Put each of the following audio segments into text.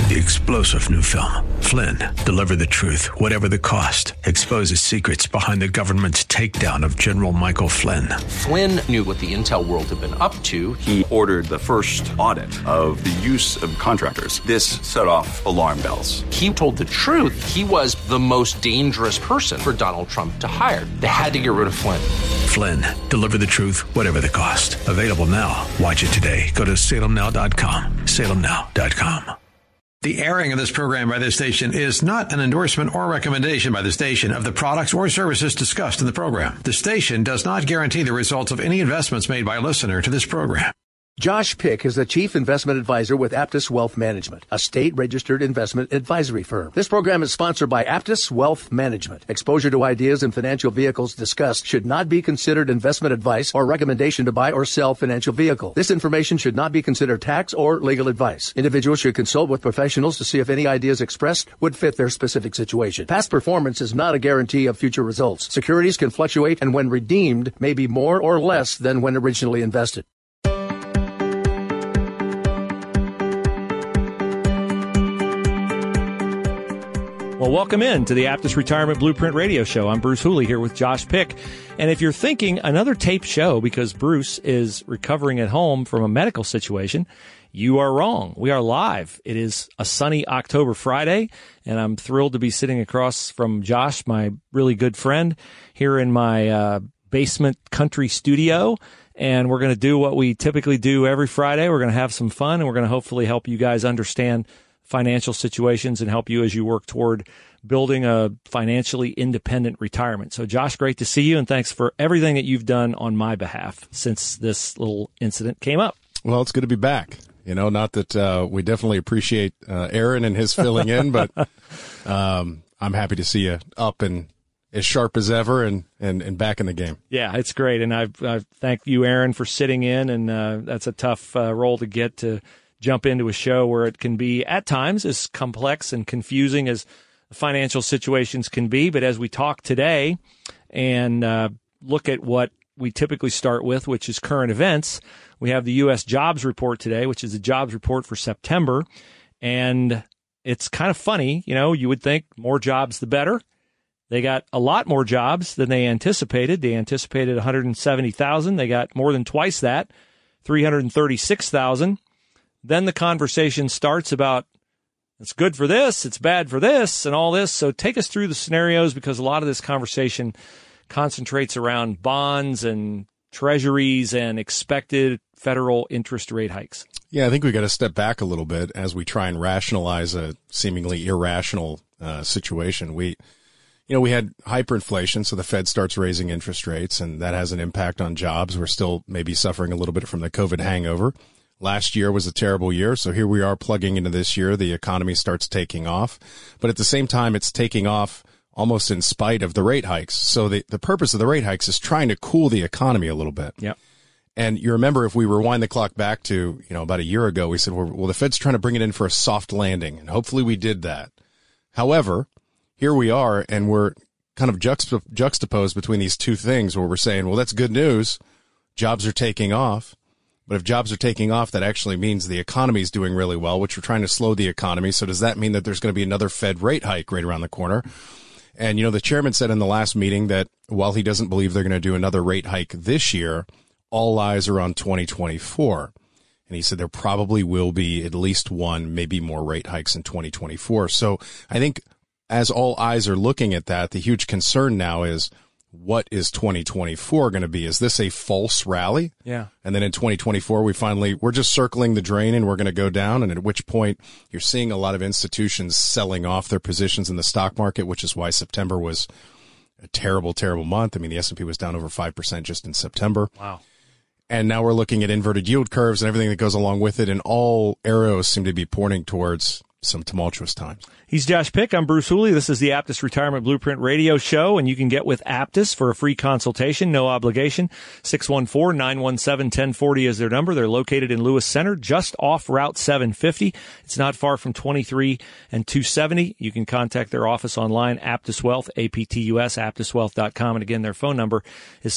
The explosive new film, Flynn, deliver the truth, whatever the cost, exposes secrets behind the government's takedown of General Michael Flynn. Flynn knew what the intel world had been up to. He ordered the first audit of the use of contractors. This set off alarm bells. He told the truth. He was the most dangerous person for Donald Trump to hire. They had to get rid of Flynn. Flynn, deliver the truth, whatever the cost. Available now. Watch it today. Go to salemnow.com. salemnow.com. The airing of this program by this station is not an endorsement or recommendation by the station of the products or services discussed in the program. The station does not guarantee the results of any investments made by a listener to this program. Josh Pick is the Chief Investment Advisor with Aptus Wealth Management, a state-registered investment advisory firm. This program is sponsored by Aptus Wealth Management. Exposure to ideas and financial vehicles discussed should not be considered investment advice or recommendation to buy or sell financial vehicle. This information should not be considered tax or legal advice. Individuals should consult with professionals to see if any ideas expressed would fit their specific situation. Past performance is not a guarantee of future results. Securities can fluctuate and when redeemed may be more or less than when originally invested. Well, welcome in to the Aptus Retirement Blueprint Radio Show. I'm Bruce Hooley here with Josh Pick. And if you're thinking another taped show because Bruce is recovering at home from a medical situation, you are wrong. We are live. It is a sunny October Friday, and I'm thrilled to be sitting across from Josh, my really good friend, here in my basement country studio. And we're going to do what we typically do every Friday. We're going to have some fun, and we're going to hopefully help you guys understand financial situations and help you as you work toward building a financially independent retirement. So, Josh, great to see you, and thanks for everything that you've done on my behalf since this little incident came up. Well, it's good to be back. You know, not that we definitely appreciate Aaron and his filling in, but I'm happy to see you up and as sharp as ever and back in the game. Yeah, it's great, and I thank you, Aaron, for sitting in, and that's a tough role to get to jump into a show where it can be at times as complex and confusing as financial situations can be. But as we talk today and look at what we typically start with, which is current events, we have the U.S. jobs report today, which is the jobs report for September. And it's kind of funny, you know, you would think more jobs, the better. They got a lot more jobs than they anticipated. They anticipated 170,000. They got more than twice that, 336,000. Then the conversation starts about it's good for this, it's bad for this, and all this. So take us through the scenarios, because a lot of this conversation concentrates around bonds and treasuries and expected federal interest rate hikes. Yeah, I think we got to step back a little bit as we try and rationalize a seemingly irrational situation. We had hyperinflation, so the Fed starts raising interest rates, and that has an impact on jobs. We're still maybe suffering a little bit from the COVID hangover. Last year was a terrible year, so here we are plugging into this year. The economy starts taking off, but at the same time, it's taking off almost in spite of the rate hikes. So the purpose of the rate hikes is trying to cool the economy a little bit. Yep. And you remember, if we rewind the clock back to, about a year ago, we said, well, the Fed's trying to bring it in for a soft landing, and hopefully we did that. However, here we are, and we're kind of juxtaposed between these two things where we're saying, well, that's good news. Jobs are taking off. But if jobs are taking off, that actually means the economy is doing really well, which we're trying to slow the economy. So does that mean that there's going to be another Fed rate hike right around the corner? And, the chairman said in the last meeting that while he doesn't believe they're going to do another rate hike this year, all eyes are on 2024. And he said there probably will be at least one, maybe more rate hikes in 2024. So I think as all eyes are looking at that, the huge concern now is, what is 2024 going to be? Is this a false rally? Yeah. And then in 2024, we're just circling the drain and we're going to go down. And at which point you're seeing a lot of institutions selling off their positions in the stock market, which is why September was a terrible, terrible month. I mean, the S&P was down over 5% just in September. Wow. And now we're looking at inverted yield curves and everything that goes along with it. And all arrows seem to be pointing towards some tumultuous times. He's Josh Pick. I'm Bruce Hooley. This is the Aptus Retirement Blueprint Radio Show, and you can get with Aptus for a free consultation, no obligation. 614-917-1040 is their number. They're located in Lewis Center, just off Route 750. It's not far from 23 and 270. You can contact their office online, Aptus Wealth, APTUS, aptuswealth.com. And again, their phone number is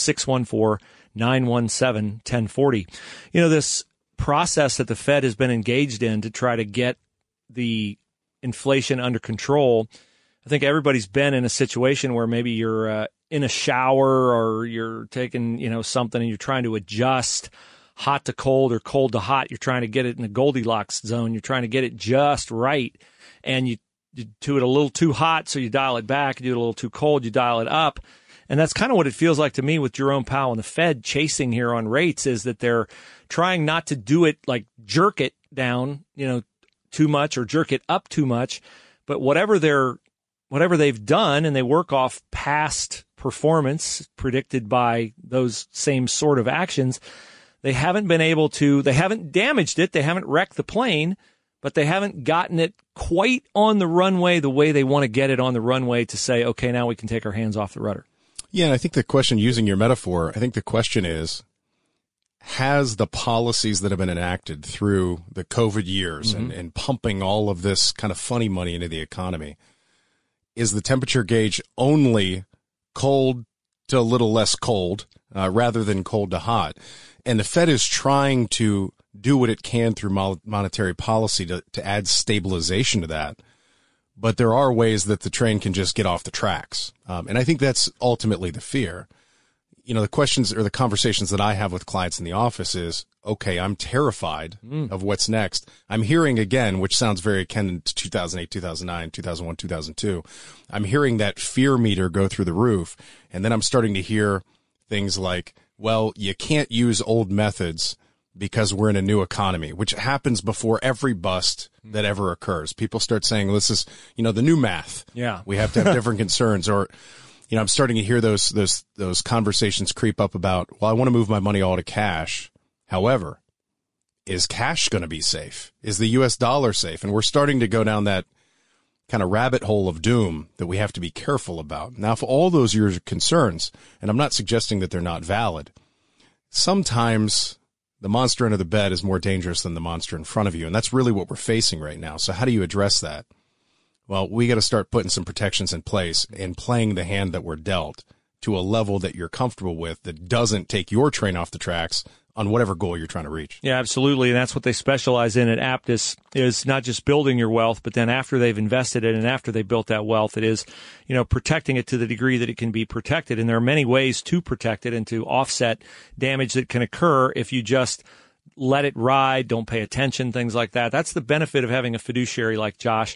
614-917-1040. This process that the Fed has been engaged in to try to get the inflation under control. I think everybody's been in a situation where maybe you're in a shower or you're taking, something and you're trying to adjust hot to cold or cold to hot. You're trying to get it in the Goldilocks zone. You're trying to get it just right. And you do it a little too hot, so you dial it back. You do it a little too cold, you dial it up. And that's kind of what it feels like to me with Jerome Powell and the Fed chasing here on rates, is that they're trying not to do it like jerk it down, too much or jerk it up too much. But whatever they've done, and they work off past performance predicted by those same sort of actions, they haven't damaged it. They haven't wrecked the plane, but they haven't gotten it quite on the runway the way they want to get it on the runway to say, okay, now we can take our hands off the rudder. Yeah, and I think the question, using your metaphor, I think the question is, has the policies that have been enacted through the COVID years and pumping all of this kind of funny money into the economy, is the temperature gauge only cold to a little less cold rather than cold to hot? And the Fed is trying to do what it can through monetary policy to add stabilization to that. But there are ways that the train can just get off the tracks. And I think that's ultimately the fear. The questions or the conversations that I have with clients in the office is, okay, I'm terrified of what's next. I'm hearing again, which sounds very akin to 2008, 2009, 2001, 2002. I'm hearing that fear meter go through the roof. And then I'm starting to hear things like, well, you can't use old methods because we're in a new economy, which happens before every bust that ever occurs. People start saying, well, this is, the new math. Yeah. We have to have different concerns. Or, I'm starting to hear those conversations creep up about, well, I want to move my money all to cash. However, is cash going to be safe? Is the U.S. dollar safe? And we're starting to go down that kind of rabbit hole of doom that we have to be careful about. Now, for all those your concerns, and I'm not suggesting that they're not valid, sometimes the monster under the bed is more dangerous than the monster in front of you. And that's really what we're facing right now. So how do you address that? Well, we got to start putting some protections in place and playing the hand that we're dealt to a level that you're comfortable with, that doesn't take your train off the tracks on whatever goal you're trying to reach. Yeah, absolutely. And that's what they specialize in at Aptus, is not just building your wealth, but then after they've invested it and after they built that wealth, it is, protecting it to the degree that it can be protected. And there are many ways to protect it and to offset damage that can occur if you just let it ride, don't pay attention, things like that. That's the benefit of having a fiduciary like Josh,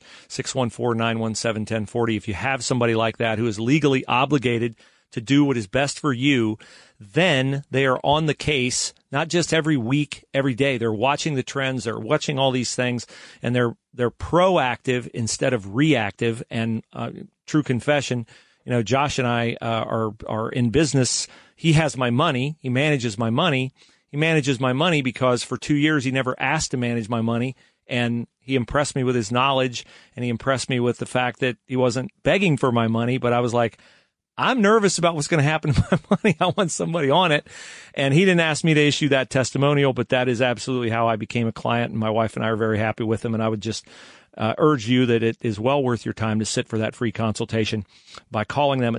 614-917-1040. If you have somebody like that who is legally obligated to do what is best for you, then they are on the case, not just every week, every day. They're watching the trends, they're watching all these things, and they're proactive instead of reactive. And true confession, Josh and I are in business. He has my money. He manages my money. He manages my money because for 2 years he never asked to manage my money, and he impressed me with his knowledge, and he impressed me with the fact that he wasn't begging for my money, but I was like, I'm nervous about what's going to happen to my money. I want somebody on it. And he didn't ask me to issue that testimonial, but that is absolutely how I became a client. And my wife and I are very happy with him. And I would just urge you that it is well worth your time to sit for that free consultation by calling them at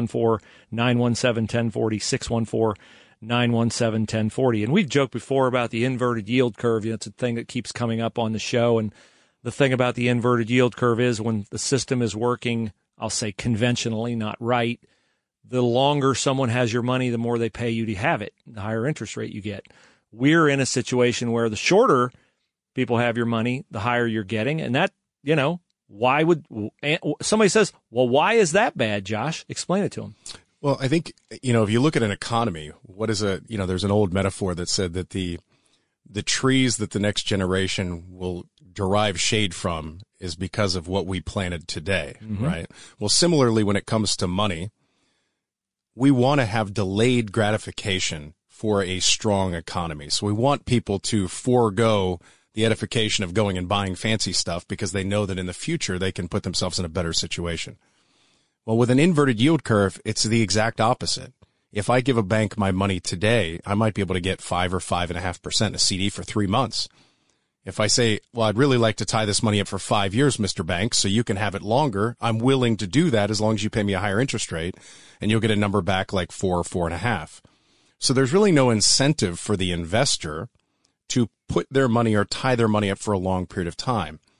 614-917-1040, 614-917-1040. And we've joked before about the inverted yield curve. It's a thing that keeps coming up on the show. And the thing about the inverted yield curve is when the system is working, I'll say conventionally, not right, the longer someone has your money, the more they pay you to have it, the higher interest rate you get. We're in a situation where the shorter people have your money, the higher you're getting. And that, why would somebody says, well, why is that bad, Josh? Explain it to them. Well, I think, if you look at an economy, there's an old metaphor that said that the trees that the next generation will derive shade from is because of what we planted today, right? Well, similarly, when it comes to money, we want to have delayed gratification for a strong economy. So we want people to forego the edification of going and buying fancy stuff because they know that in the future they can put themselves in a better situation. Well, with an inverted yield curve, it's the exact opposite. If I give a bank my money today, I might be able to get 5 or 5.5% in a CD for 3 months. If I say, well, I'd really like to tie this money up for 5 years, Mr. Bank, so you can have it longer, I'm willing to do that as long as you pay me a higher interest rate, and you'll get a number back like 4 or 4.5. So there's really no incentive for the investor to put their money or tie their money up for a long period of time.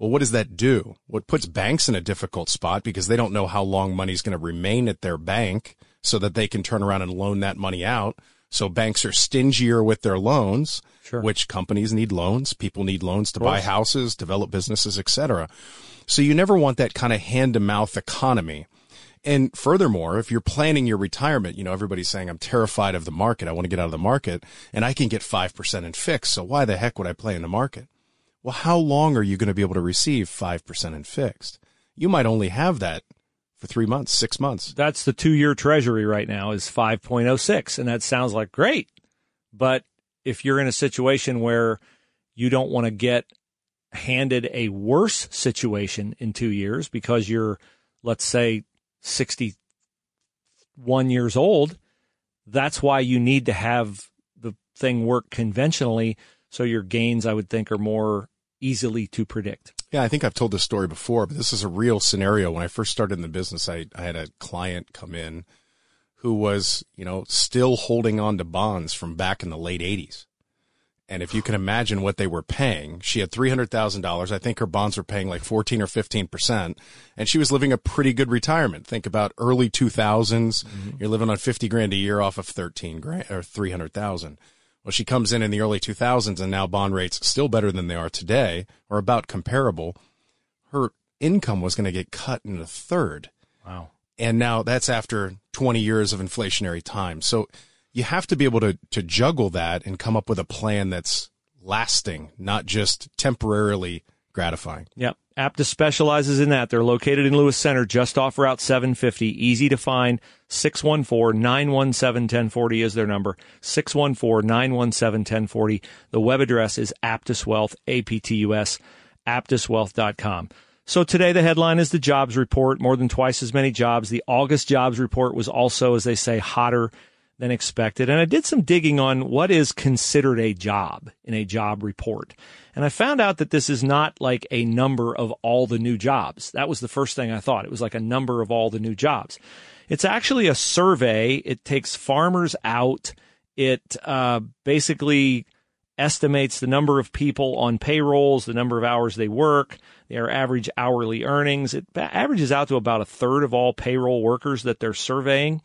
Well, what does that do? What puts banks in a difficult spot because they don't know how long money's going to remain at their bank so that they can turn around and loan that money out. So banks are stingier with their loans, which companies need loans. People need loans to buy houses, develop businesses, etc. So you never want that kind of hand-to-mouth economy. And furthermore, if you're planning your retirement, everybody's saying, I'm terrified of the market. I want to get out of the market, and I can get 5% in fixed. So why the heck would I play in the market? Well, how long are you going to be able to receive 5% in fixed? You might only have that for 3 months, 6 months. That's the 2-year treasury right now is 5.06, and that sounds like great. But if you're in a situation where you don't want to get handed a worse situation in 2 years because you're, let's say, 61 years old, that's why you need to have the thing work conventionally so your gains, I would think, are more easily to predict. Yeah, I think I've told this story before, but this is a real scenario. When I first started in the business, I had a client come in who was, still holding on to bonds from back in the late 80s. And if you can imagine what they were paying, she had $300,000. I think her bonds were paying like 14 or 15%. And she was living a pretty good retirement. Think about early 2000s. You're living on 50 grand a year off of 13 grand or 300,000. Well, she comes in the early 2000s and now bond rates still better than they are today or about comparable. Her income was going to get cut in a third. Wow. And now that's after 20 years of inflationary time. So you have to be able to juggle that and come up with a plan that's lasting, not just temporarily gratifying. Yep. Aptus specializes in that. They're located in Lewis Center, just off Route 750. Easy to find. 614-917-1040 is their number. 614-917-1040. The web address is Aptus Wealth, APTUS, aptuswealth.com. So today the headline is the jobs report, more than twice as many jobs. The August jobs report was also, as they say, hotter than expected. And I did some digging on what is considered a job in a job report. And I found out that this is not like a number of all the new jobs. That was the first thing I thought. It was like a number of all the new jobs. It's actually a survey. It takes farmers out. It basically estimates the number of people on payrolls, the number of hours they work, their average hourly earnings. It averages out to about a third of all payroll workers that they're surveying.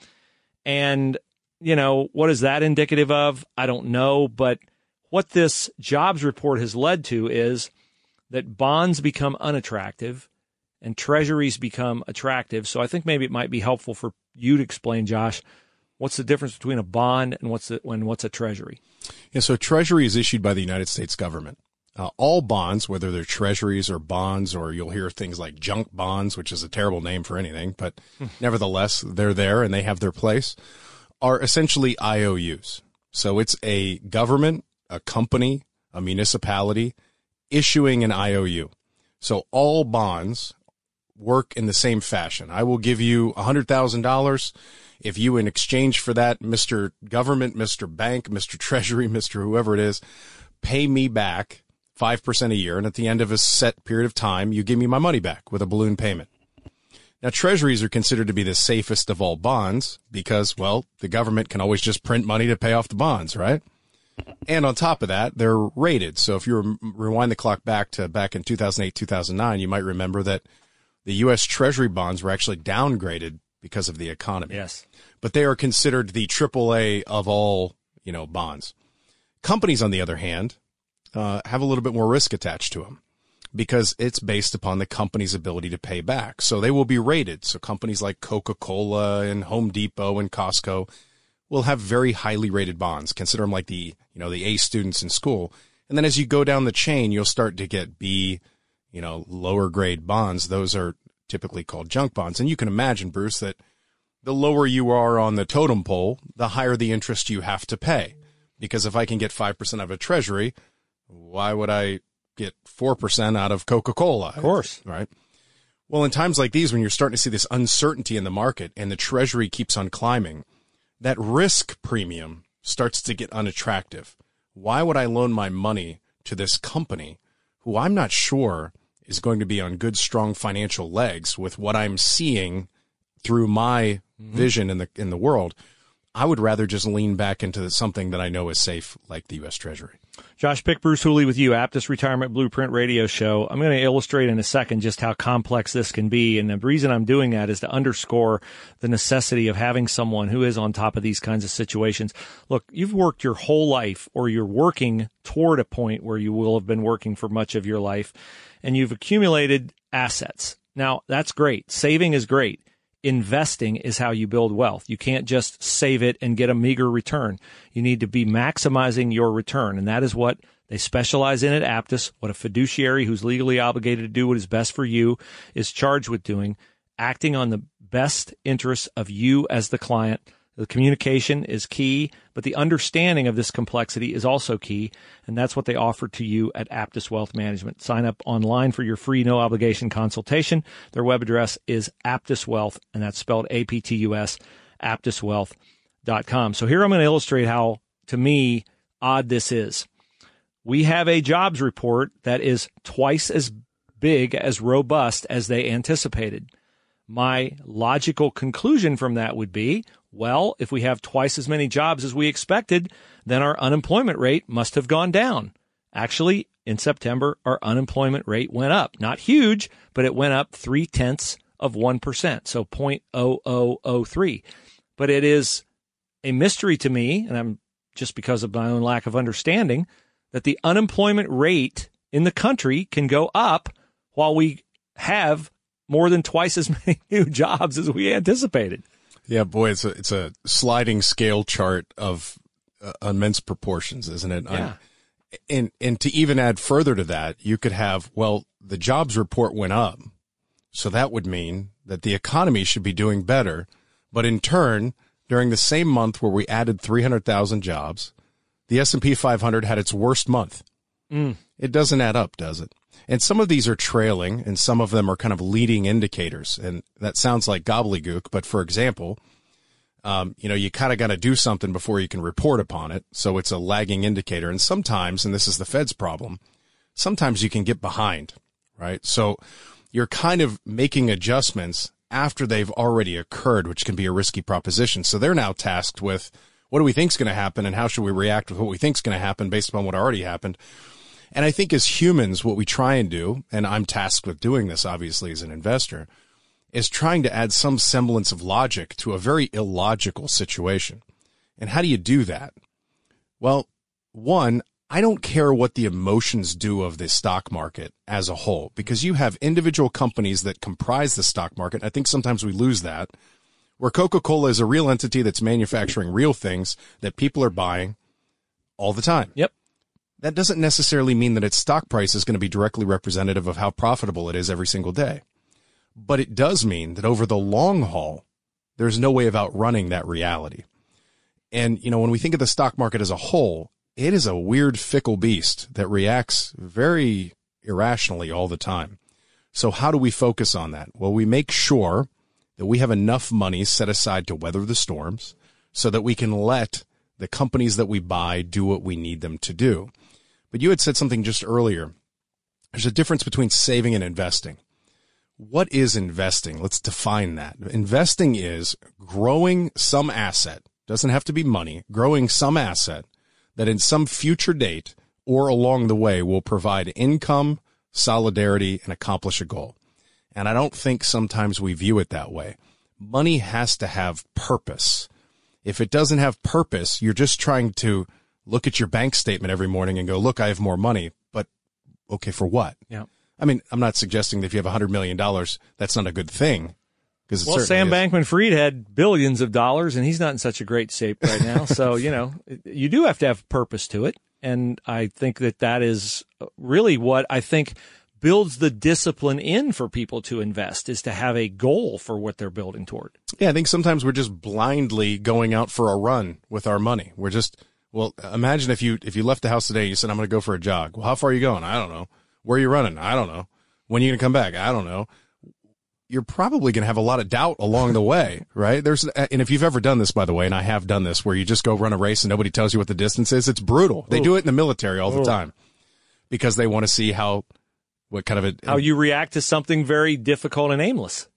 And what is that indicative of? I don't know. But what this jobs report has led to is that bonds become unattractive and treasuries become attractive. So I think maybe it might be helpful for you to explain, Josh, what's the difference between a bond and what's a treasury? Yeah, so treasury is issued by the United States government. All bonds, whether they're treasuries or bonds, or you'll hear things like junk bonds, which is a terrible name for anything, but nevertheless, they're there and they have their place, are essentially IOUs. So it's a government, a company, a municipality issuing an IOU. So all bonds work in the same fashion. I will give you $100,000 if you, in exchange for that, Mr. Government, Mr. Bank, Mr. Treasury, Mr. whoever it is, pay me back 5% a year. And at the end of a set period of time, you give me my money back with a balloon payment. Now, treasuries are considered to be the safest of all bonds because, well, the government can always just print money to pay off the bonds, right? And on top of that, they're rated. So if you rewind the clock back in 2008, 2009, you might remember that the U.S. Treasury bonds were actually downgraded because of the economy. Yes. But they are considered the AAA of all, bonds. Companies, on the other hand, have a little bit more risk attached to them because it's based upon the company's ability to pay back. So they will be rated. So companies like Coca-Cola and Home Depot and Costco will have very highly rated bonds. Consider them like the A students in school. And then as you go down the chain, you'll start to get B, lower grade bonds. Those are typically called junk bonds. And you can imagine, Bruce, that the lower you are on the totem pole, the higher the interest you have to pay. Because if I can get 5% of a treasury, why would I get 4% out of Coca-Cola? Of course. Right. Well, in times like these, when you're starting to see this uncertainty in the market and the treasury keeps on climbing, that risk premium starts to get unattractive. Why would I loan my money to this company who I'm not sure is going to be on good, strong financial legs with what I'm seeing through my vision in the world? I would rather just lean back into something that I know is safe, like the U.S. Treasury. Josh Pick, Bruce Hooley with you, Aptus Retirement Blueprint Radio Show. I'm going to illustrate in a second just how complex this can be. And the reason I'm doing that is to underscore the necessity of having someone who is on top of these kinds of situations. Look, you've worked your whole life, or you're working toward a point where you will have been working for much of your life, and you've accumulated assets. Now, that's great. Saving is great. Investing is how you build wealth. You can't just save it and get a meager return. You need to be maximizing your return, and that is what they specialize in at Aptus, what a fiduciary who's legally obligated to do what is best for you is charged with doing, acting on the best interests of you as the client. The communication is key, but the understanding of this complexity is also key, and that's what they offer to you at Aptus Wealth Management. Sign up online for your free no-obligation consultation. Their web address is Aptus Wealth, and that's spelled A-P-T-U-S, aptuswealth.com. So here I'm going to illustrate how, to me, odd this is. We have a jobs report that is twice as big, as robust as they anticipated. My logical conclusion from that would be, well, if we have twice as many jobs as we expected, then our unemployment rate must have gone down. Actually, in September, our unemployment rate went up. Not huge, but it went up 0.3%, so 0.0003. But it is a mystery to me, and I'm just because of my own lack of understanding, that the unemployment rate in the country can go up while we have more than twice as many new jobs as we anticipated. Yeah, boy, it's a sliding scale chart of immense proportions, isn't it? Yeah. And to even add further to that, you could have, well, the jobs report went up, so that would mean that the economy should be doing better. But in turn, during the same month where we added 300,000 jobs, the S&P 500 had its worst month. It doesn't add up, does it? And some of these are trailing, and some of them are kind of leading indicators. And that sounds like gobbledygook, but for example, you kind of got to do something before you can report upon it. So it's a lagging indicator. And sometimes, and this is the Fed's problem, sometimes you can get behind, right? So you're kind of making adjustments after they've already occurred, which can be a risky proposition. So they're now tasked with, what do we think is going to happen, and how should we react with what we think is going to happen based upon what already happened? And I think as humans, what we try and do, and I'm tasked with doing this, obviously, as an investor, is trying to add some semblance of logic to a very illogical situation. And how do you do that? Well, one, I don't care what the emotions do of the stock market as a whole, because you have individual companies that comprise the stock market. I think sometimes we lose that, where Coca-Cola is a real entity that's manufacturing real things that people are buying all the time. Yep. That doesn't necessarily mean that its stock price is going to be directly representative of how profitable it is every single day. But it does mean that over the long haul, there's no way of outrunning that reality. And, when we think of the stock market as a whole, it is a weird, fickle beast that reacts very irrationally all the time. So how do we focus on that? Well, we make sure that we have enough money set aside to weather the storms so that we can let the companies that we buy do what we need them to do. But you had said something just earlier. There's a difference between saving and investing. What is investing? Let's define that. Investing is growing some asset, doesn't have to be money, growing some asset that in some future date or along the way will provide income, solidarity, and accomplish a goal. And I don't think sometimes we view it that way. Money has to have purpose. If it doesn't have purpose, you're just trying to look at your bank statement every morning and go, look, I have more money, but okay, for what? Yeah. I mean, I'm not suggesting that if you have $100 million, that's not a good thing. Well, Sam Bankman-Fried had billions of dollars, and he's not in such a great shape right now. So, you do have to have purpose to it. And I think that is really what I think builds the discipline in for people to invest, is to have a goal for what they're building toward. Yeah, I think sometimes we're just blindly going out for a run with our money. We're just, well, imagine if you left the house today and you said, I'm going to go for a jog. Well, how far are you going? I don't know. Where are you running? I don't know. When are you going to come back? I don't know. You're probably going to have a lot of doubt along the way, right? And if you've ever done this, by the way, and I have done this, where you just go run a race and nobody tells you what the distance is, it's brutal. They do it in the military all the time because they want to see how you react to something very difficult and aimless.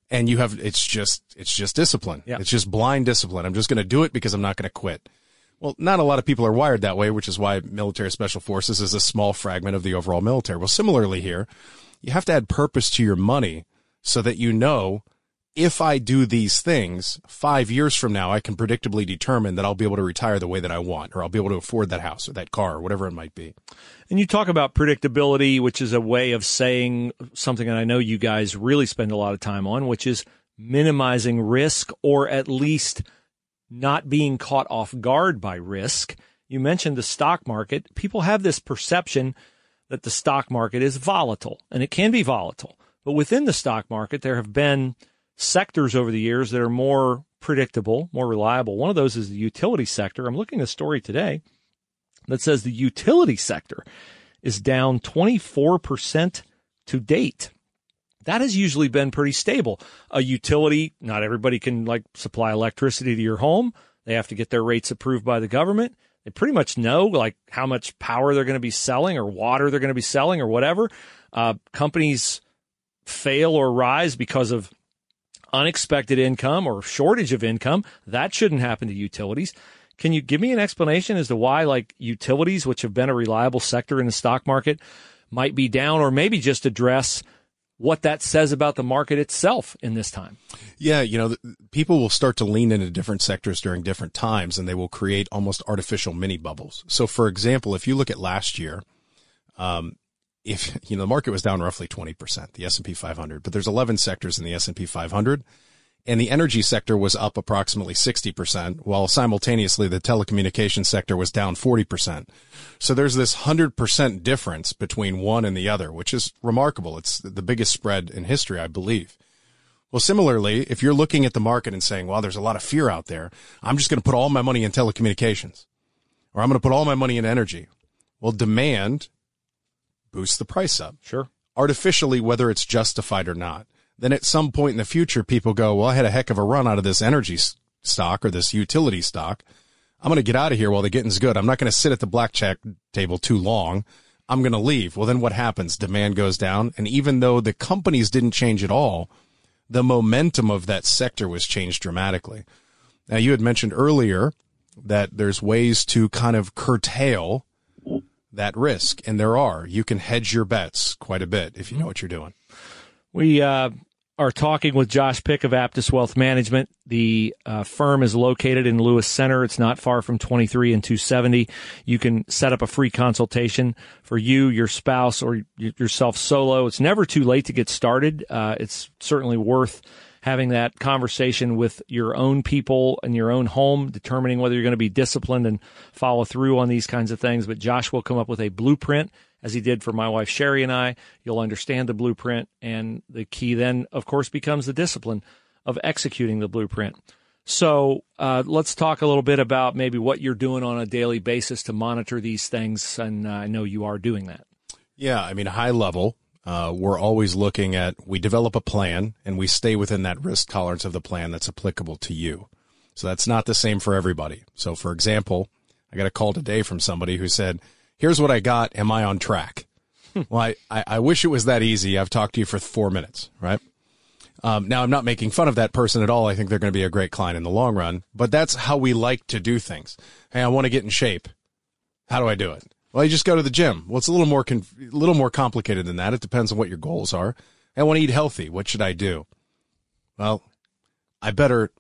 And it's just discipline. Yeah. It's just blind discipline. I'm just going to do it because I'm not going to quit. Well, not a lot of people are wired that way, which is why military special forces is a small fragment of the overall military. Well, similarly here, you have to add purpose to your money so that you know, if I do these things, 5 years from now, I can predictably determine that I'll be able to retire the way that I want, or I'll be able to afford that house or that car or whatever it might be. And you talk about predictability, which is a way of saying something that I know you guys really spend a lot of time on, which is minimizing risk, or at least not being caught off guard by risk. You mentioned the stock market. People have this perception that the stock market is volatile, and it can be volatile. But within the stock market, there have been sectors over the years that are more predictable, more reliable. One of those is the utility sector. I'm looking at a story today that says the utility sector is down 24% to date. That has usually been pretty stable. A utility, not everybody can supply electricity to your home. They have to get their rates approved by the government. They pretty much know how much power they're going to be selling or water they're going to be selling or whatever. Companies fail or rise because of unexpected income or shortage of income. That shouldn't happen to utilities. Can you give me an explanation as to why utilities, which have been a reliable sector in the stock market, might be down, or maybe just address what that says about the market itself in this time? Yeah, people will start to lean into different sectors during different times, and they will create almost artificial mini bubbles. So, for example, if you look at last year, the market was down roughly 20%, the S&P 500, but there's 11 sectors in the S&P 500, and the energy sector was up approximately 60%, while simultaneously the telecommunications sector was down 40%. So there's this 100% difference between one and the other, which is remarkable. It's the biggest spread in history, I believe. Well, similarly, if you're looking at the market and saying, well, there's a lot of fear out there, I'm just going to put all my money in telecommunications, or I'm going to put all my money in energy. Well, demand boosts the price up. Sure. Artificially, whether it's justified or not. Then at some point in the future, people go, well, I had a heck of a run out of this energy stock or this utility stock. I'm going to get out of here while the getting's good. I'm not going to sit at the blackjack table too long. I'm going to leave. Well, then what happens? Demand goes down. And even though the companies didn't change at all, the momentum of that sector was changed dramatically. Now, you had mentioned earlier that there's ways to kind of curtail that risk, and there are. You can hedge your bets quite a bit if you know what you're doing. We are talking with Josh Pick of Aptus Wealth Management. The firm is located in Lewis Center. It's not far from 23 and 270. You can set up a free consultation for you, your spouse, or yourself solo. It's never too late to get started. It's certainly worth having that conversation with your own people in your own home, determining whether you're going to be disciplined and follow through on these kinds of things. But Josh will come up with a blueprint, as he did for my wife Sherry and I. You'll understand the blueprint, and the key then, of course, becomes the discipline of executing the blueprint. So let's talk a little bit about maybe what you're doing on a daily basis to monitor these things, and I know you are doing that. Yeah, I mean, high level, we're always looking at, we develop a plan, and we stay within that risk tolerance of the plan that's applicable to you. So that's not the same for everybody. So, for example, I got a call today from somebody who said, here's what I got. Am I on track? Well, I wish it was that easy. I've talked to you for 4 minutes, right? Now, I'm not making fun of that person at all. I think they're going to be a great client in the long run, but that's how we like to do things. Hey, I want to get in shape. How do I do it? Well, you just go to the gym. Well, it's a little more complicated than that. It depends on what your goals are. I want to eat healthy. What should I do? Well, I better,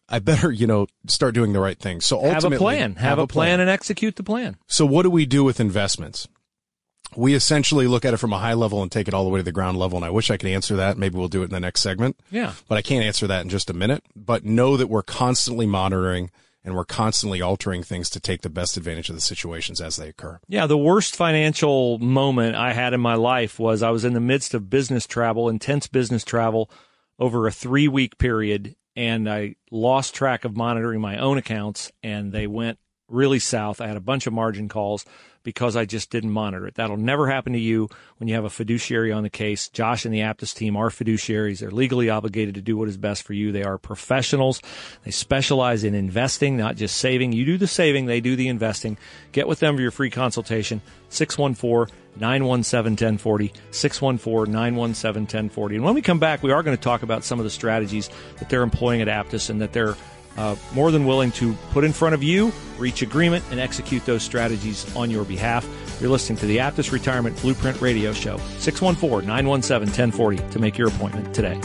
start doing the right thing. So ultimately, have a plan and execute the plan. So what do we do with investments? We essentially look at it from a high level and take it all the way to the ground level. And I wish I could answer that. Maybe we'll do it in the next segment. Yeah. But I can't answer that in just a minute. But know that we're constantly monitoring and we're constantly altering things to take the best advantage of the situations as they occur. Yeah, the worst financial moment I had in my life was I was in the midst of business travel, intense business travel, over a 3-week period, and I lost track of monitoring my own accounts, and they went really south. I had a bunch of margin calls because I just didn't monitor it. That'll never happen to you when you have a fiduciary on the case. Josh and the Aptus team are fiduciaries. They're legally obligated to do what is best for you. They are professionals. They specialize in investing, not just saving. You do the saving, they do the investing. Get with them for your free consultation, 614-917-1040, 614-917-1040. And when we come back, we are going to talk about some of the strategies that they're employing at Aptus and that they're more than willing to put in front of you, reach agreement, and execute those strategies on your behalf. You're listening to the Aptus Retirement Blueprint Radio Show, 614-917-1040 to make your appointment today.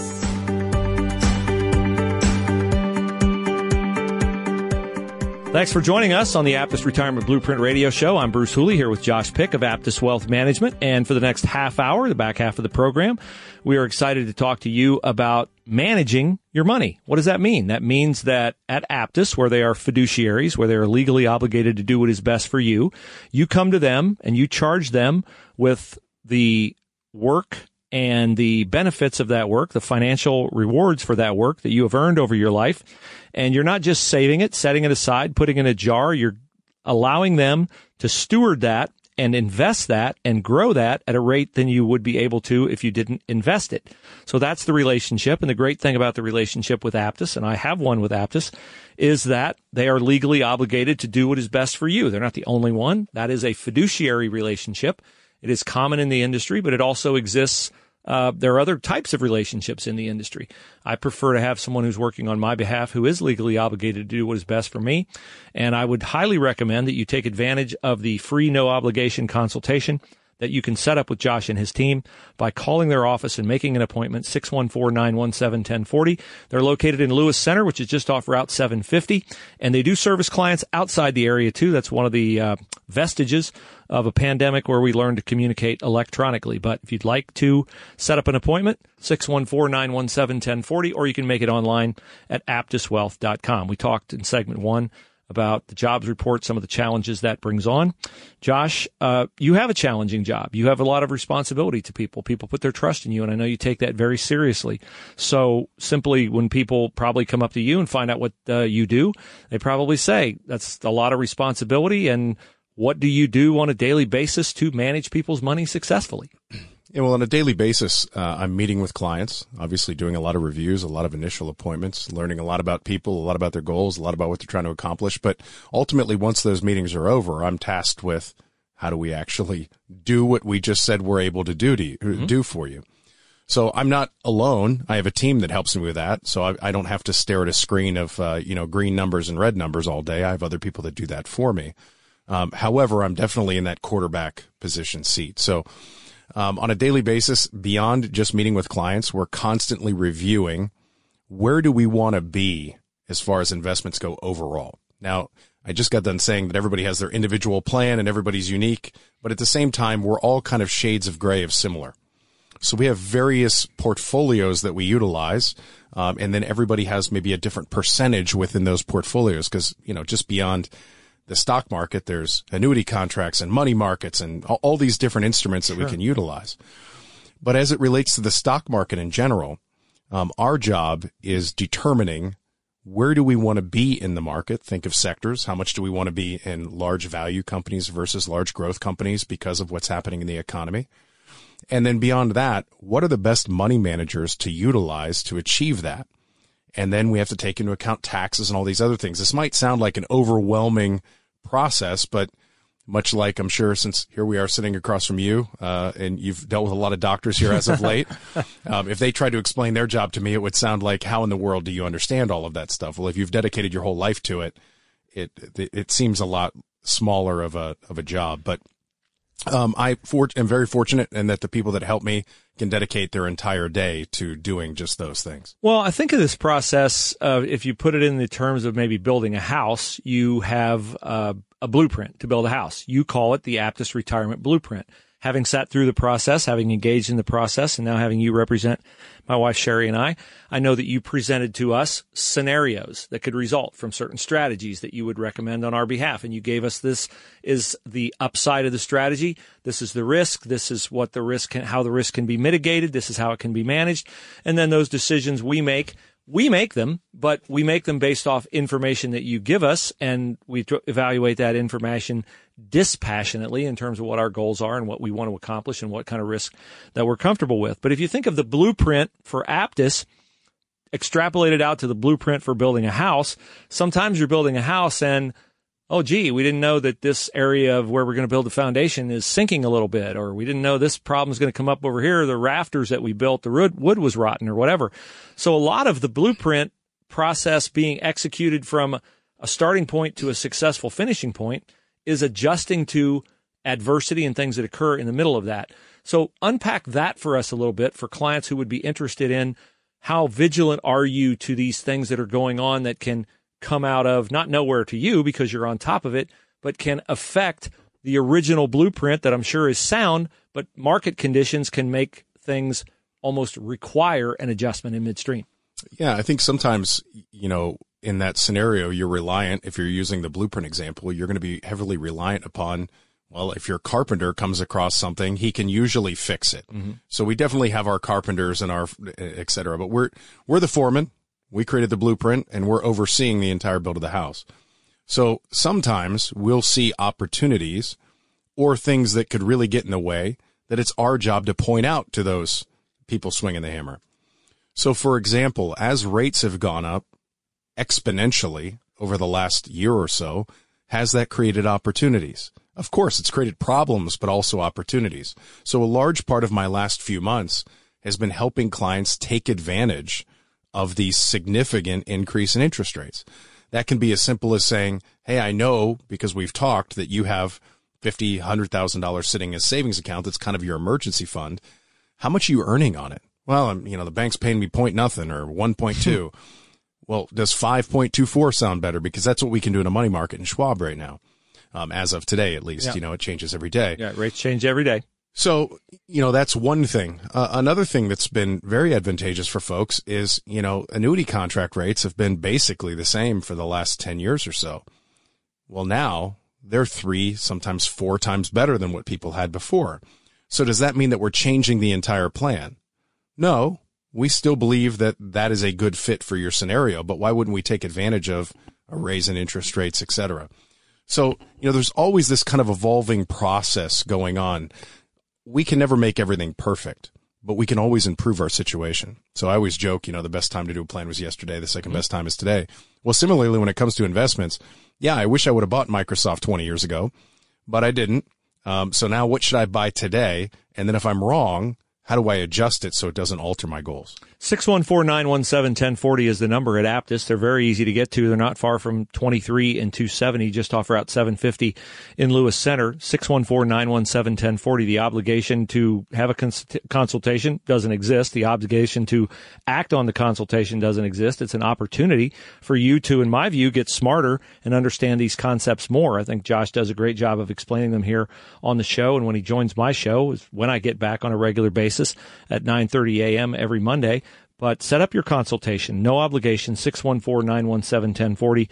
Thanks for joining us on the Aptus Retirement Blueprint Radio Show. I'm Bruce Hooley here with Josh Pick of Aptus Wealth Management. And for the next half hour, the back half of the program, we are excited to talk to you about managing your money. What does that mean? That means that at Aptus, where they are fiduciaries, where they are legally obligated to do what is best for you, you come to them and you charge them with the work and the benefits of that work, the financial rewards for that work that you have earned over your life. And you're not just saving it, setting it aside, putting it in a jar. You're allowing them to steward that and invest that and grow that at a rate than you would be able to if you didn't invest it. So that's the relationship. And the great thing about the relationship with Aptus, and I have one with Aptus, is that they are legally obligated to do what is best for you. They're not the only one. That is a fiduciary relationship. It is common in the industry, but it also exists. There are other types of relationships in the industry. I prefer to have someone who's working on my behalf who is legally obligated to do what is best for me. And I would highly recommend that you take advantage of the free no obligation consultation that you can set up with Josh and his team by calling their office and making an appointment, 614-917-1040. They're located in Lewis Center, which is just off Route 750, and they do service clients outside the area, too. That's one of the vestiges of a pandemic where we learned to communicate electronically. But if you'd like to set up an appointment, 614-917-1040, or you can make it online at aptuswealth.com. We talked in segment 1 about the jobs report, some of the challenges that brings on. Josh, you have a challenging job. You have a lot of responsibility to people. People put their trust in you, and I know you take that very seriously. So simply when people probably come up to you and find out what you do, they probably say, that's a lot of responsibility, and what do you do on a daily basis to manage people's money successfully? Yeah, well, on a daily basis, I'm meeting with clients, obviously doing a lot of reviews, a lot of initial appointments, learning a lot about people, a lot about their goals, a lot about what they're trying to accomplish. But ultimately, once those meetings are over, I'm tasked with how do we actually do what we just said we're able to do for you. So I'm not alone. I have a team that helps me with that. So I don't have to stare at a screen of, green numbers and red numbers all day. I have other people that do that for me. However, I'm definitely in that quarterback position seat. So on a daily basis, beyond just meeting with clients, we're constantly reviewing where do we want to be as far as investments go overall. Now, I just got done saying that everybody has their individual plan and everybody's unique, but at the same time, we're all kind of shades of gray of similar. So we have various portfolios that we utilize, and then everybody has maybe a different percentage within those portfolios because, just beyond the stock market, there's annuity contracts and money markets and all these different instruments that we can utilize. But as it relates to the stock market in general, our job is determining where do we want to be in the market. Think of sectors. How much do we want to be in large value companies versus large growth companies because of what's happening in the economy? And then beyond that, what are the best money managers to utilize to achieve that? And then we have to take into account taxes and all these other things. This might sound like an overwhelming process, but much like I'm sure since here we are sitting across from you, and you've dealt with a lot of doctors here as of late, if they tried to explain their job to me, it would sound like, how in the world do you understand all of that stuff? Well, if you've dedicated your whole life to it, it seems a lot smaller of a job. But am very fortunate in that the people that help me can dedicate their entire day to doing just those things. Well, I think of this process, if you put it in the terms of maybe building a house, you have a blueprint to build a house. You call it the Aptus Retirement Blueprint. Having sat through the process, having engaged in the process, and now having you represent my wife, Sherry, and I know that you presented to us scenarios that could result from certain strategies that you would recommend on our behalf. And you gave us, this is the upside of the strategy. This is the risk. This is what the risk how the risk can be mitigated. This is how it can be managed. And then those decisions we make We make them, but we make them based off information that you give us, and we evaluate that information dispassionately in terms of what our goals are and what we want to accomplish and what kind of risk that we're comfortable with. But if you think of the blueprint for Aptus, extrapolated out to the blueprint for building a house, sometimes you're building a house and, oh, gee, we didn't know that this area of where we're going to build the foundation is sinking a little bit, or we didn't know this problem is going to come up over here. The rafters that we built, the wood was rotten or whatever. So a lot of the blueprint process being executed from a starting point to a successful finishing point is adjusting to adversity and things that occur in the middle of that. So unpack that for us a little bit for clients who would be interested in how vigilant are you to these things that are going on that can come out of not nowhere to you because you're on top of it, but can affect the original blueprint that I'm sure is sound, but market conditions can make things almost require an adjustment in midstream. Yeah, I think sometimes, in that scenario, you're reliant, if you're using the blueprint example, you're going to be heavily reliant upon, well, if your carpenter comes across something, he can usually fix it. Mm-hmm. So we definitely have our carpenters and our et cetera, but we're the foreman. We created the blueprint and we're overseeing the entire build of the house. So sometimes we'll see opportunities or things that could really get in the way that it's our job to point out to those people swinging the hammer. So for example, as rates have gone up exponentially over the last year or so, has that created opportunities? Of course, it's created problems, but also opportunities. So a large part of my last few months has been helping clients take advantage of the significant increase in interest rates. That can be as simple as saying, hey, I know because we've talked that you have $50,000, $100,000 sitting in a savings account that's kind of your emergency fund. How much are you earning on it? Well, the bank's paying me point nothing or 1.2. Well, does 5.24 sound better? Because that's what we can do in a money market in Schwab right now. As of today, at least, it changes every day. Yeah, rates change every day. So, that's one thing. Another thing that's been very advantageous for folks is, annuity contract rates have been basically the same for the last 10 years or so. Well, now they're 3, sometimes 4 times better than what people had before. So does that mean that we're changing the entire plan? No, we still believe that that is a good fit for your scenario, but why wouldn't we take advantage of a raise in interest rates, et cetera? So, there's always this kind of evolving process going on. We can never make everything perfect, but we can always improve our situation. So I always joke, the best time to do a plan was yesterday. The second best time is today. Well, similarly, when it comes to investments, yeah, I wish I would have bought Microsoft 20 years ago, but I didn't. So now what should I buy today? And then if I'm wrong, how do I adjust it so it doesn't alter my goals? 614-917-1040 is the number at Aptus. They're very easy to get to. They're not far from 23 and 270, just off Route 750 in Lewis Center. 614-917-1040. The obligation to have a consultation doesn't exist. The obligation to act on the consultation doesn't exist. It's an opportunity for you to, in my view, get smarter and understand these concepts more. I think Josh does a great job of explaining them here on the show, and when he joins my show is when I get back on a regular basis at 9:30 a.m. every Monday. But set up your consultation. No obligation. 614-917-1040.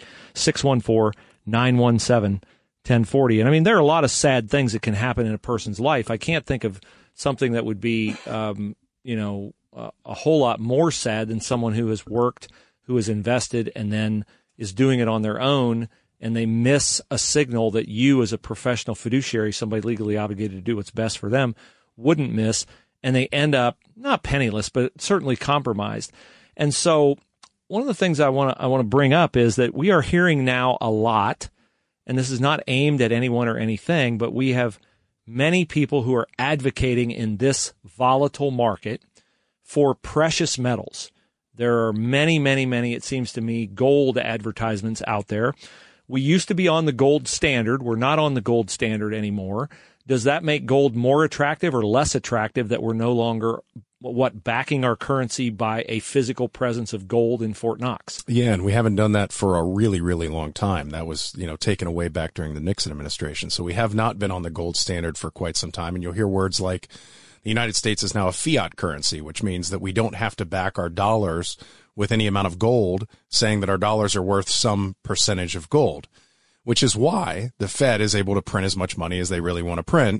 614-917-1040. And I mean, there are a lot of sad things that can happen in a person's life. I can't think of something that would be, a whole lot more sad than someone who has worked, who has invested, and then is doing it on their own, and they miss a signal that you as a professional fiduciary, somebody legally obligated to do what's best for them, wouldn't miss. And they end up not penniless, but certainly compromised. And so one of the things I want to bring up is that we are hearing now a lot, and this is not aimed at anyone or anything, but we have many people who are advocating in this volatile market for precious metals. There are many, many, many, it seems to me, gold advertisements out there. We used to be on the gold standard. We're not on the gold standard anymore. Does that make gold more attractive or less attractive that we're no longer, backing our currency by a physical presence of gold in Fort Knox? Yeah, and we haven't done that for a really, really long time. That was, taken away back during the Nixon administration. So we have not been on the gold standard for quite some time. And you'll hear words like the United States is now a fiat currency, which means that we don't have to back our dollars with any amount of gold, saying that our dollars are worth some percentage of gold. Which is why the Fed is able to print as much money as they really want to print.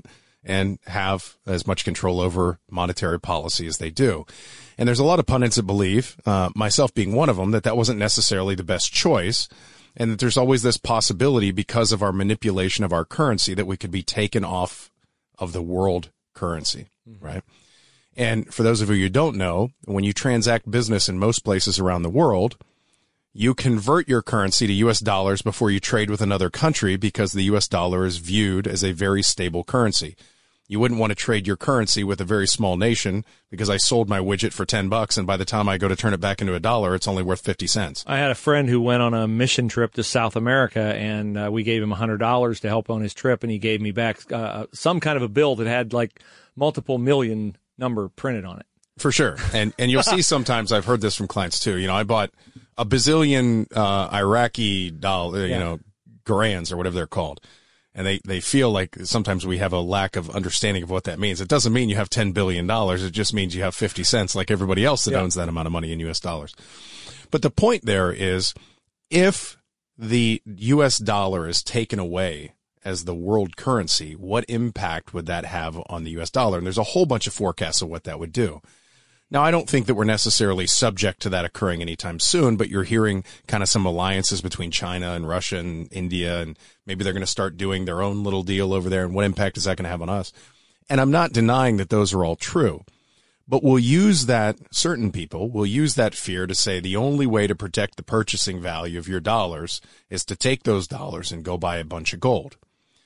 and have as much control over monetary policy as they do. And there's a lot of pundits that believe, myself being one of them, that wasn't necessarily the best choice, and that there's always this possibility because of our manipulation of our currency that we could be taken off of the world currency, right? And for those of you who don't know, when you transact business in most places around the world, you convert your currency to U.S. dollars before you trade with another country because the U.S. dollar is viewed as a very stable currency. You wouldn't want to trade your currency with a very small nation because I sold my widget for $10, and by the time I go to turn it back into $1, it's only worth 50 cents. I had a friend who went on a mission trip to South America, and we gave him $100 to help on his trip, and he gave me back some kind of a bill that had like multiple million number printed on it. For sure. And you'll see sometimes, I've heard this from clients too. You know, I bought a bazillion Iraqi dollar, garands or whatever they're called. And they feel like sometimes we have a lack of understanding of what that means. It doesn't mean you have $10 billion. It just means you have 50 cents like everybody else that owns that amount of money in U.S. dollars. But the point there is, if the U.S. dollar is taken away as the world currency, what impact would that have on the U.S. dollar? And there's a whole bunch of forecasts of what that would do. Now, I don't think that we're necessarily subject to that occurring anytime soon, but you're hearing kind of some alliances between China and Russia and India, and maybe they're going to start doing their own little deal over there, and what impact is that going to have on us? And I'm not denying that those are all true, but certain people will use that fear to say the only way to protect the purchasing value of your dollars is to take those dollars and go buy a bunch of gold.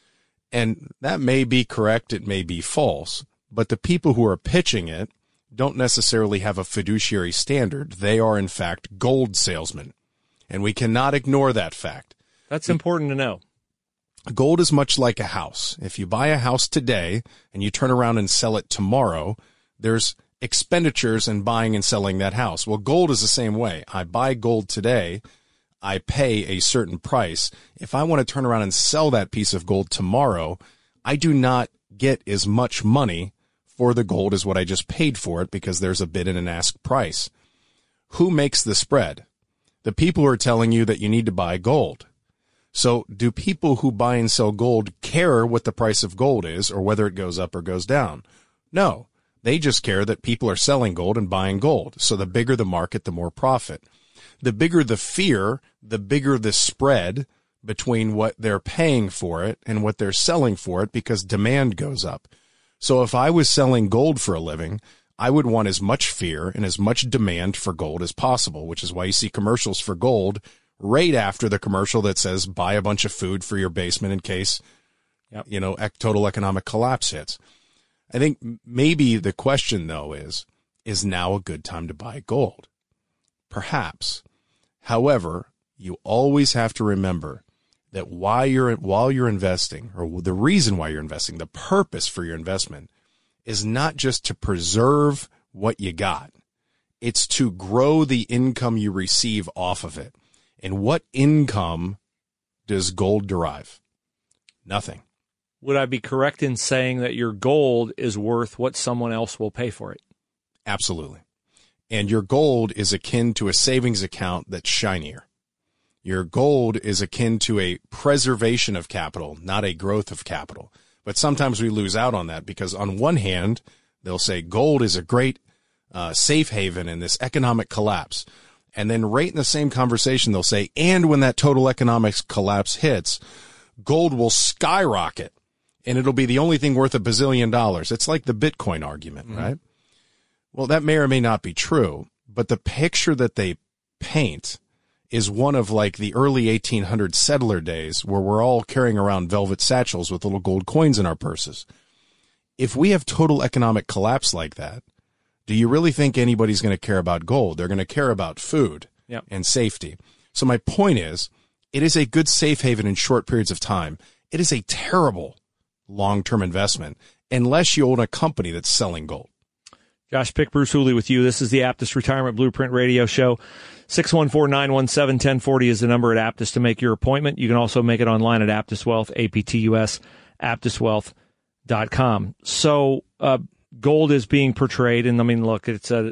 And that may be correct, it may be false, but the people who are pitching it don't necessarily have a fiduciary standard. They are, in fact, gold salesmen. And we cannot ignore that fact. That's important to know. Gold is much like a house. If you buy a house today and you turn around and sell it tomorrow, there's expenditures in buying and selling that house. Well, gold is the same way. I buy gold today. I pay a certain price. If I want to turn around and sell that piece of gold tomorrow, I do not get as much money for the gold as what I just paid for it because there's a bid and an ask price. Who makes the spread? The people who are telling you that you need to buy gold. So do people who buy and sell gold care what the price of gold is or whether it goes up or goes down? No. They just care that people are selling gold and buying gold. So the bigger the market, the more profit. The bigger the fear, the bigger the spread between what they're paying for it and what they're selling for it because demand goes up. So if I was selling gold for a living, I would want as much fear and as much demand for gold as possible, which is why you see commercials for gold right after the commercial that says buy a bunch of food for your basement in case, total economic collapse hits. I think maybe the question, though, is now a good time to buy gold? Perhaps. However, you always have to remember that while you're investing, or the reason why you're investing, the purpose for your investment is not just to preserve what you got. It's to grow the income you receive off of it. And what income does gold derive? Nothing. Would I be correct in saying that your gold is worth what someone else will pay for it? Absolutely. And your gold is akin to a savings account that's shinier. Your gold is akin to a preservation of capital, not a growth of capital. But sometimes we lose out on that because on one hand, they'll say gold is a great safe haven in this economic collapse. And then right in the same conversation, they'll say, and when that total economic collapse hits, gold will skyrocket and it'll be the only thing worth $1 bazillion. It's like the Bitcoin argument, right? Well, that may or may not be true, but the picture that they paint is one of like the early 1800 settler days where we're all carrying around velvet satchels with little gold coins in our purses. If we have total economic collapse like that, do you really think anybody's going to care about gold? They're going to care about food and safety. So my point is, it is a good safe haven in short periods of time. It is a terrible long-term investment unless you own a company that's selling gold. Josh Pick, Bruce Hooley with you. This is the Aptus Retirement Blueprint Radio Show. 614-917-1040 is the number at Aptus to make your appointment. You can also make it online at Aptus Wealth, APTUS, AptusWealth.com. So gold is being portrayed, and I mean, look, it's an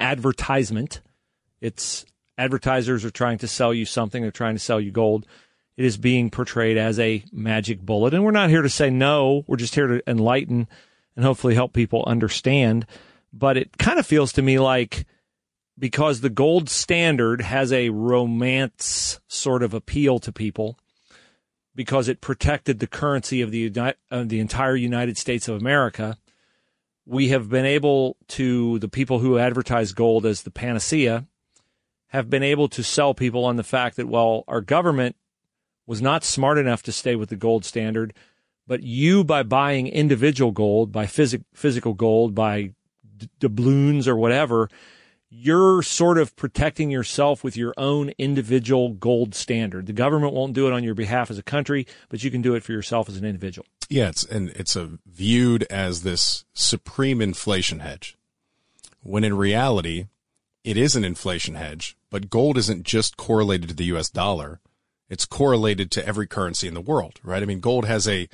advertisement. It's advertisers are trying to sell you something. They're trying to sell you gold. it is being portrayed as a magic bullet. And we're not here to say no. We're just here to enlighten and hopefully help people understand. But it kind of feels to me like because the gold standard has a romance sort of appeal to people, because it protected the currency of the entire United States of America, we have been able to, the people who advertise gold as the panacea, have been able to sell people on the fact that, well, our government was not smart enough to stay with the gold standard, but you, by buying individual gold, by physical gold, by doubloons or whatever, you're sort of protecting yourself with your own individual gold standard. The government won't do it on your behalf as a country, but you can do it for yourself as an individual. Yeah, it's viewed as this supreme inflation hedge, when in reality, it is an inflation hedge, but gold isn't just correlated to the U.S. dollar. It's correlated to every currency in the world, right? I mean, gold has a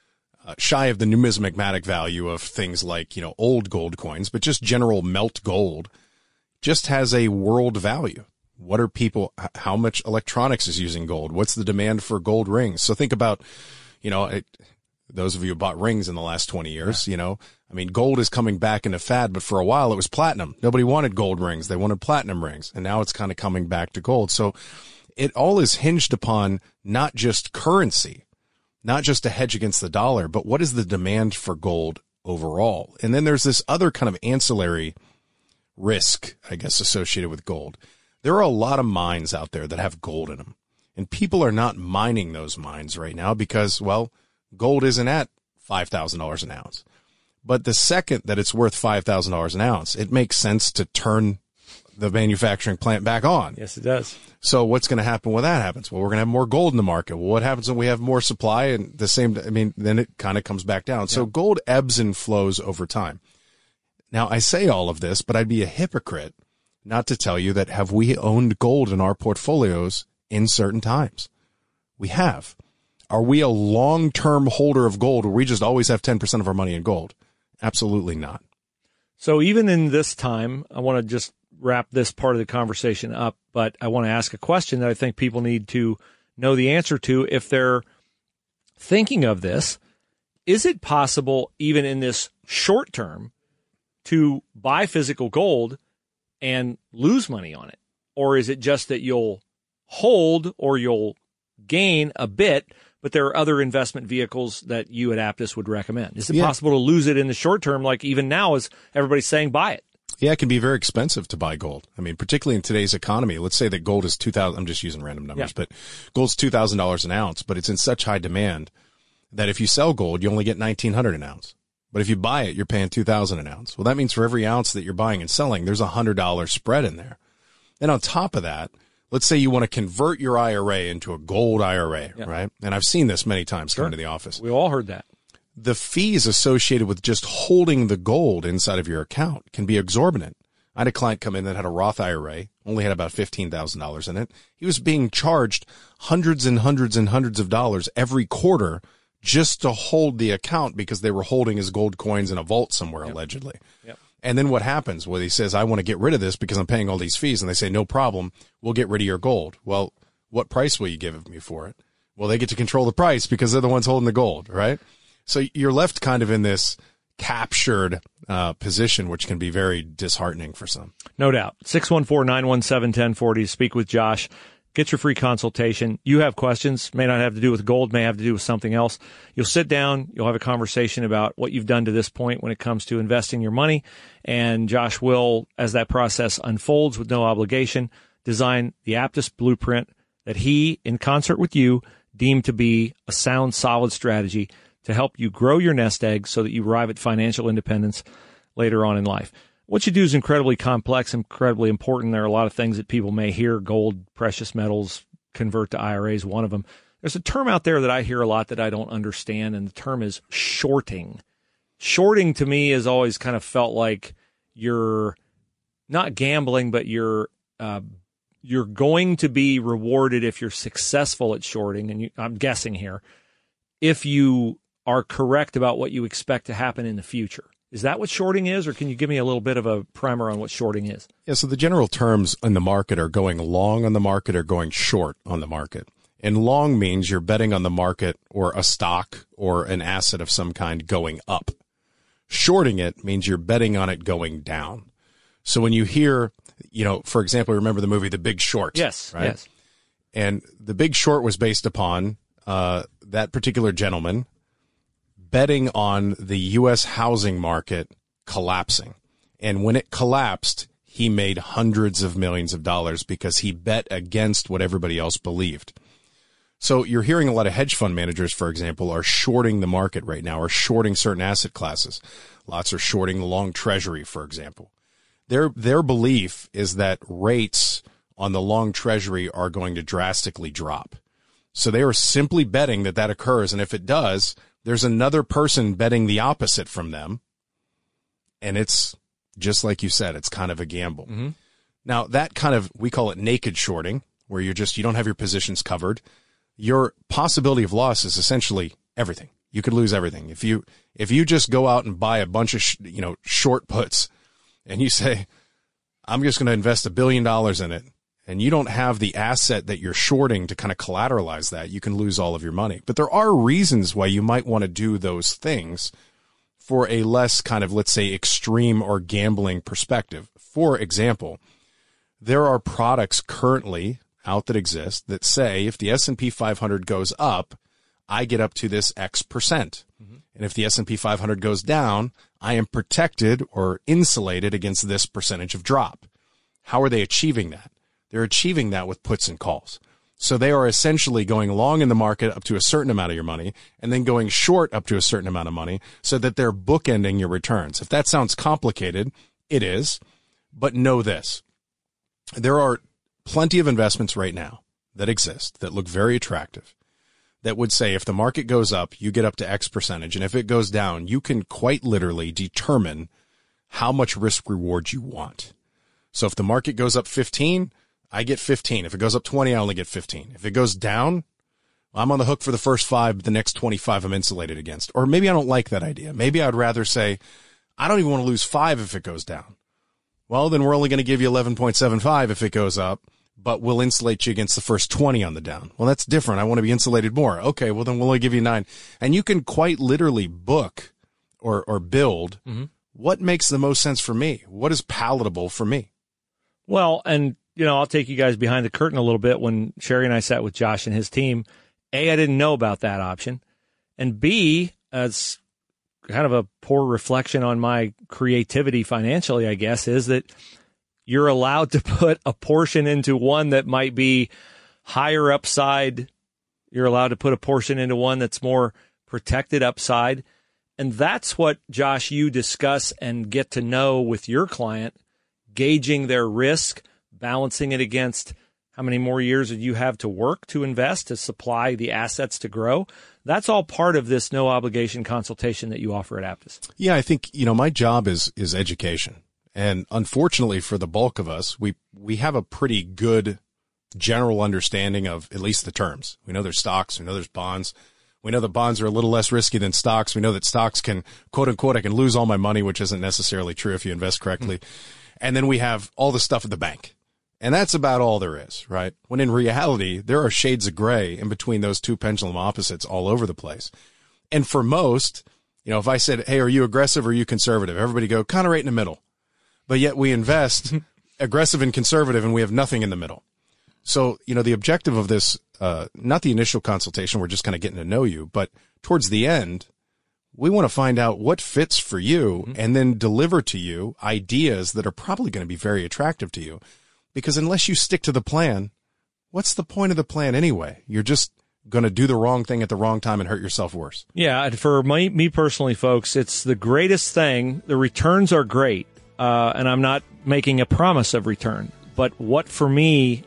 shy of the numismatic value of things like, old gold coins, but just general melt gold just has a world value. What are people, how much electronics is using gold? What's the demand for gold rings? So think about, those of you who bought rings in the last 20 years, gold is coming back in a fad, but for a while it was platinum. Nobody wanted gold rings. They wanted platinum rings. And now it's kind of coming back to gold. So it all is hinged upon not just currency, not just a hedge against the dollar, but what is the demand for gold overall? And then there's this other kind of ancillary risk, I guess, associated with gold. There are a lot of mines out there that have gold in them, and people are not mining those mines right now because, well, gold isn't at $5,000 an ounce. But the second that it's worth $5,000 an ounce, it makes sense to turn the manufacturing plant back on. Yes, it does. So what's going to happen when that happens? Well, we're going to have more gold in the market. Well, what happens when we have more supply and then it kind of comes back down. Yeah. So gold ebbs and flows over time. Now, I say all of this, but I'd be a hypocrite not to tell you that have we owned gold in our portfolios in certain times? We have. Are we a long-term holder of gold where we just always have 10% of our money in gold? Absolutely not. So even in this time, I want to just wrap this part of the conversation up, but I want to ask a question that I think people need to know the answer to if they're thinking of this. Is it possible, even in this short term, to buy physical gold and lose money on it? Or is it just that you'll hold or you'll gain a bit, but there are other investment vehicles that you at Aptus would recommend? Is it possible to lose it in the short term, like even now as everybody's saying buy it? Yeah, it can be very expensive to buy gold. I mean, particularly in today's economy. Let's say that gold is $2,000. I'm just using random numbers, but gold's $2,000 an ounce, but it's in such high demand that if you sell gold, you only get $1,900 an ounce. But if you buy it, you're paying $2,000 an ounce. Well, that means for every ounce that you're buying and selling, there's a $100 spread in there. And on top of that, let's say you want to convert your IRA into a gold IRA, right? And I've seen this many times coming to the office. We all heard that. The fees associated with just holding the gold inside of your account can be exorbitant. I had a client come in that had a Roth IRA, only had about $15,000 in it. He was being charged hundreds and hundreds and hundreds of dollars every quarter just to hold the account because they were holding his gold coins in a vault somewhere, allegedly. And then what happens? Well, he says, I want to get rid of this because I'm paying all these fees. And they say, no problem. We'll get rid of your gold. Well, what price will you give me for it? Well, they get to control the price because they're the ones holding the gold, right? So you're left kind of in this captured position, which can be very disheartening for some. No doubt. 614-917-1040. Speak with Josh. Get your free consultation. You have questions, may not have to do with gold, may have to do with something else. You'll sit down, you'll have a conversation about what you've done to this point when it comes to investing your money, and Josh will, as that process unfolds with no obligation, design the Aptus blueprint that he, in concert with you, deem to be a sound, solid strategy to help you grow your nest egg so that you arrive at financial independence later on in life. What you do is incredibly complex, incredibly important. There are a lot of things that people may hear. Gold, precious metals, convert to IRAs, one of them. There's a term out there that I hear a lot that I don't understand, and the term is shorting. Shorting to me has always kind of felt like you're not gambling, but you're going to be rewarded if you're successful at shorting, and I'm guessing here, if you are correct about what you expect to happen in the future. Is that what shorting is, or can you give me a little bit of a primer on what shorting is? Yeah, so the general terms in the market are going long on the market or going short on the market. And long means you're betting on the market or a stock or an asset of some kind going up. Shorting it means you're betting on it going down. So when you hear, for example, remember the movie The Big Short? Yes, right? yes. And The Big Short was based upon that particular gentleman betting on the U.S. housing market collapsing. And when it collapsed, he made hundreds of millions of dollars because he bet against what everybody else believed. So you're hearing a lot of hedge fund managers, for example, are shorting the market right now, or shorting certain asset classes. Lots are shorting the long treasury, for example. Their belief is that rates on the long treasury are going to drastically drop. So they are simply betting that occurs. And if it does, there's another person betting the opposite from them. And it's just like you said, it's kind of a gamble. Mm-hmm. Now that we call it naked shorting, where you don't have your positions covered. Your possibility of loss is essentially everything. You could lose everything. If you just go out and buy a bunch of, short puts and you say, I'm just going to invest $1 billion in it, and you don't have the asset that you're shorting to kind of collateralize that, you can lose all of your money. But there are reasons why you might want to do those things for a less kind of, let's say, extreme or gambling perspective. For example, there are products currently out that exist that say if the S&P 500 goes up, I get up to this X percent. Mm-hmm. And if the S&P 500 goes down, I am protected or insulated against this percentage of drop. How are they achieving that? They're achieving that with puts and calls. So they are essentially going long in the market up to a certain amount of your money and then going short up to a certain amount of money so that they're bookending your returns. If that sounds complicated, it is. But know this. There are plenty of investments right now that exist that look very attractive that would say if the market goes up, you get up to X percentage. And if it goes down, you can quite literally determine how much risk reward you want. So if the market goes up 15, I get 15. If it goes up 20, I only get 15. If it goes down, I'm on the hook for the first 5, but the next 25 I'm insulated against. Or maybe I don't like that idea. Maybe I'd rather say, I don't even want to lose 5 if it goes down. Well, then we're only going to give you 11.75 if it goes up, but we'll insulate you against the first 20 on the down. Well, that's different. I want to be insulated more. Okay, well, then we'll only give you 9. And you can quite literally book or build what makes the most sense for me. What is palatable for me? Well, and, I'll take you guys behind the curtain a little bit. When Sherry and I sat with Josh and his team, A, I didn't know about that option. And B, it's kind of a poor reflection on my creativity financially, I guess, is that you're allowed to put a portion into one that might be higher upside. You're allowed to put a portion into one that's more protected upside. And that's what, Josh, you discuss and get to know with your client, gauging their risk, balancing it against how many more years do you have to work to invest, to supply the assets to grow. That's all part of this no obligation consultation that you offer at Aptus. Yeah, I think, my job is education. And unfortunately for the bulk of us, we have a pretty good general understanding of at least the terms. We know there's stocks, we know there's bonds. We know that bonds are a little less risky than stocks. We know that stocks can, quote unquote, I can lose all my money, which isn't necessarily true if you invest correctly. And then we have all the stuff at the bank. And that's about all there is, right? When in reality, there are shades of gray in between those two pendulum opposites all over the place. And for most, if I said, hey, are you aggressive or are you conservative? Everybody go kind of right in the middle. But yet we invest aggressive and conservative and we have nothing in the middle. So, the objective of this, not the initial consultation, we're just kind of getting to know you, but towards the end, we want to find out what fits for you and then deliver to you ideas that are probably going to be very attractive to you. Because unless you stick to the plan, what's the point of the plan anyway? You're just going to do the wrong thing at the wrong time and hurt yourself worse. Yeah, for me personally, folks, it's the greatest thing. The returns are great, and I'm not making a promise of return. But what for me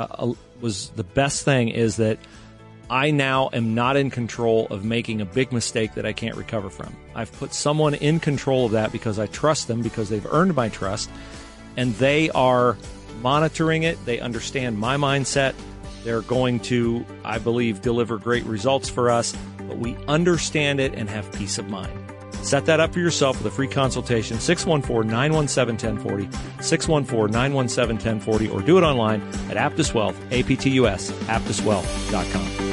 was the best thing is that I now am not in control of making a big mistake that I can't recover from. I've put someone in control of that because I trust them, because they've earned my trust, and they are monitoring it. They understand my mindset. They're going to, I believe, deliver great results for us, but we understand it and have peace of mind. Set that up for yourself with a free consultation, 614-917-1040, 614-917-1040, or do it online at Aptus Wealth, APTUS, aptuswealth.com.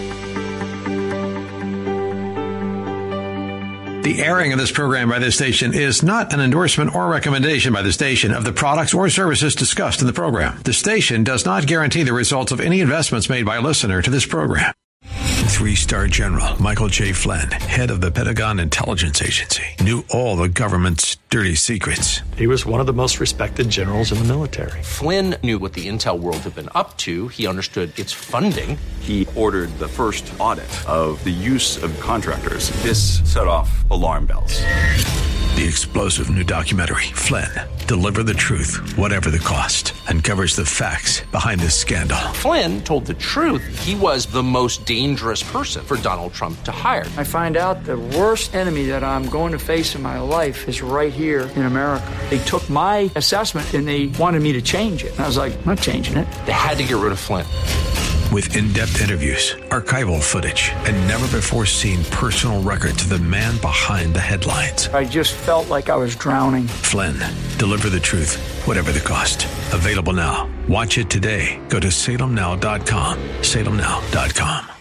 The airing of this program by this station is not an endorsement or recommendation by the station of the products or services discussed in the program. The station does not guarantee the results of any investments made by a listener to this program. 3-star General Michael J. Flynn, head of the Pentagon Intelligence Agency, knew all the government's dirty secrets. He was one of the most respected generals in the military. Flynn knew what the intel world had been up to. He understood its funding. He ordered the first audit of the use of contractors. This set off alarm bells. The explosive new documentary, Flynn, Deliver the Truth, Whatever the Cost, uncovers the facts behind this scandal. Flynn told the truth. He was the most dangerous person for Donald Trump to hire. I find out the worst enemy that I'm going to face in my life is right here in America. They took my assessment and they wanted me to change it. And I was like, I'm not changing it. They had to get rid of Flynn. With in-depth interviews, archival footage, and never-before-seen personal records of the man behind the headlines. I just felt like I was drowning. Flynn, Deliver the Truth, Whatever the Cost. Available now. Watch it today. Go to salemnow.com. salemnow.com.